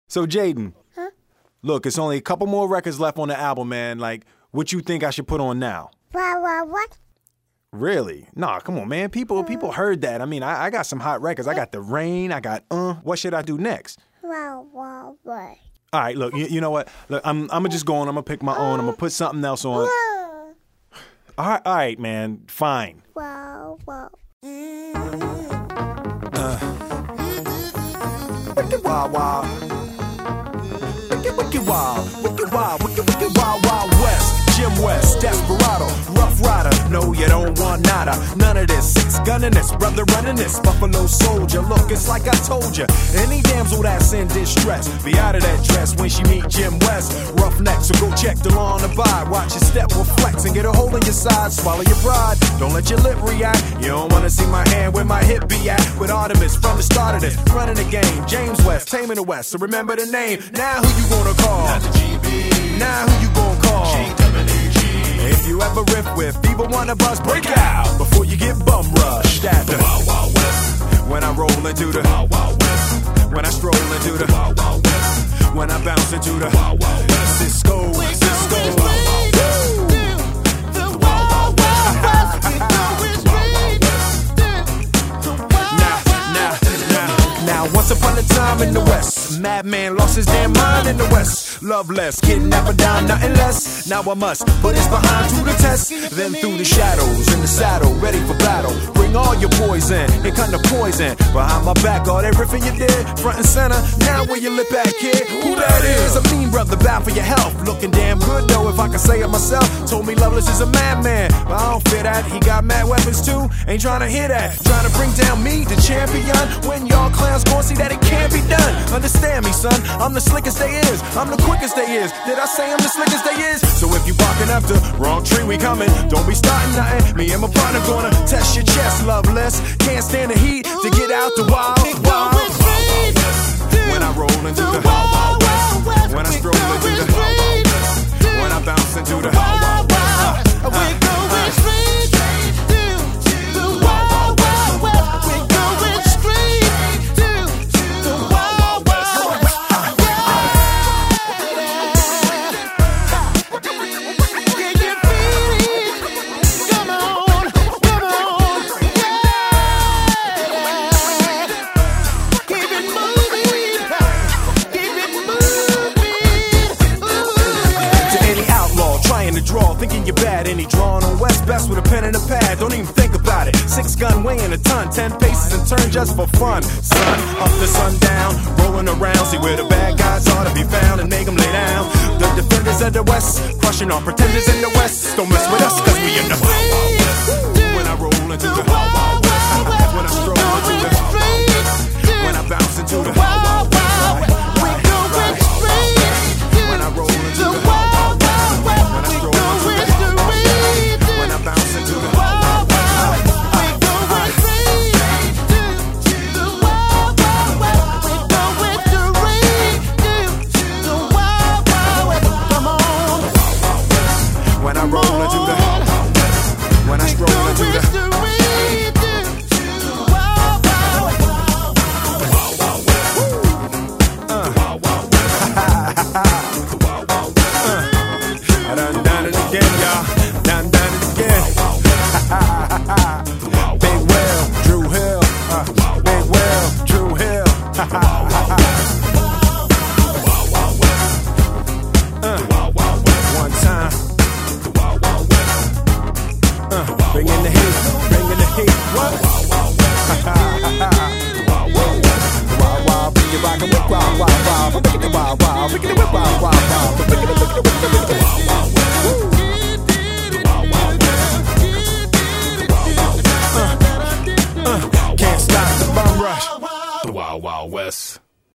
So, Jaden, look, it's only a couple more records left on the album, man. Like, what you think I should put on now? What? Really? Nah, come on, man. People heard that. I mean, I got some hot records. I got The Rain. I got, What should I do next? What? All right, look, you know what? Look, I'm going to just go on. I'm going to pick my own. I'm going to put something else on. All right, man. Fine. Wow. Wicked wild, wild. Wicked wild, wild west. Jim West, Desperado, Rough Rider. No, you don't want nada. None of this. 6 gunning this, brother running this. Buffalo Soldier. Look, it's like I told you. Any damsel that's in distress, be out of that dress when she meet Jim West. Roughneck, so go check the law on the vibe. Watch your step will flex and get a hole in your side. Swallow your pride. Don't let your lip react. You don't want to see my hand where my hip be at. With Artemis from the start of this. Running the game. James West, taming the West. So remember the name. Now who you gonna call? Not the GB. Now who you gonna call? If you ever riff with either one of us, break out before you get bum rushed at the Wild Wild West. When I roll into the Wild Wild West. when I stroll into the Wild Wild West. when I bounce into the Wild Wild West. Cisco. Now, once upon a time in the West, madman lost his damn mind in the West. Loveless, kidnapper down, nothing less. Now I must put his behind to the test. Then through the shadows, in the saddle, ready for battle. Bring all your poison, here come the poison. Behind my back, all that riffing you did, front and center. Now where your lip at, kid? Who that is? A mean brother, bad for your health. Looking damn good though, if I can say it myself. Told me Loveless is a madman, but I don't fear that. He got mad weapons too, ain't trying to hear that. Trying to bring down me, the champion, when y'all clowns gon' see that it can't be done. Understand me, son, I'm the slickest they is. I'm the quickest they is. Did I say I'm the slickest they is? So if you barking up the wrong tree, we coming. Don't be starting nothing. Me and my partner gonna test your chest, Loveless. Can't stand the heat to get out the wild. When I roll into the wild west. When I stroll into the wild west. When I bounce into the wild west. We're going straight to the wild west. We're going straight to the wild west. Can you feel it? Come on, yeah. Keep it moving, To any outlaw trying to draw, thinking you're bad, any drawing on West best with a pen and a pad. Don't even think about it. 6 gun weighing a ton, 10 paces and turn just for fun. Sun up to sundown, rolling around, see where the bad guys ought to be found and make them lay down. The defenders of the West, crushing all pretenders in the West. Don't mess with us, cause we in the Wild Wild West. When I roll into the Wild Wild West. When I stroll into the Wild Wild West. When I bounce into the Wild Wild West. When I roll into the Wild Wild West. When I stroll into the Wild Wild West. When I bounce into the Wild Wild West. When I roll into the when I stroll into the I done it again, y'all. Done it again. Big Will, Drew Hill. Big Will, Drew Hill. One time. Bringing the heat. What? Wild, wild, bring it rockin' with wild, wild, wild. Bring it wild, wild, bring it wild, wild, wild.